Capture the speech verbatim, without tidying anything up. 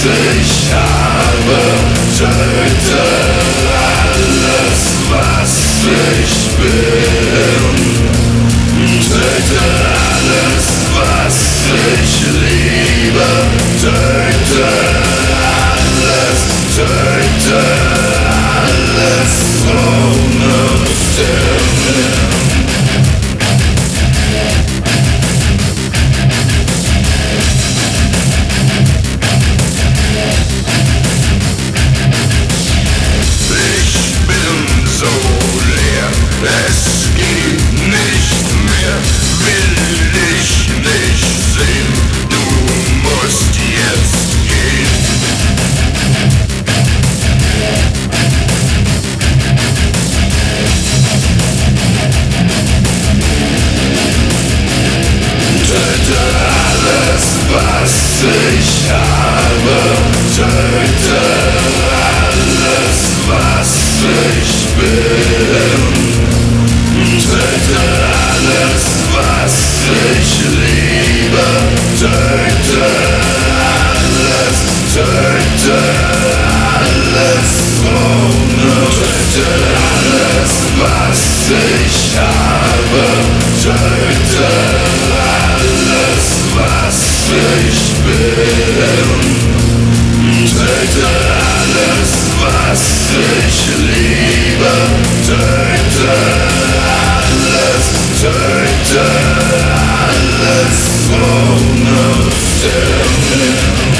ich habe, töte alles, was ich bin. Töte alles, was ich liebe. Töte alles, töte alles ohne Sinn. Es geht nicht mehr, will ich nicht sehen, du musst jetzt gehen. Töte alles, was ich habe, töte alles, was ich bin. Töte alles, was ich liebe. Töte alles, töte alles ohne. Töte alles, was ich habe. Töte alles, was ich bin. Töte alles, was ich liebe. Töte alles, töte alles ohne Sinn.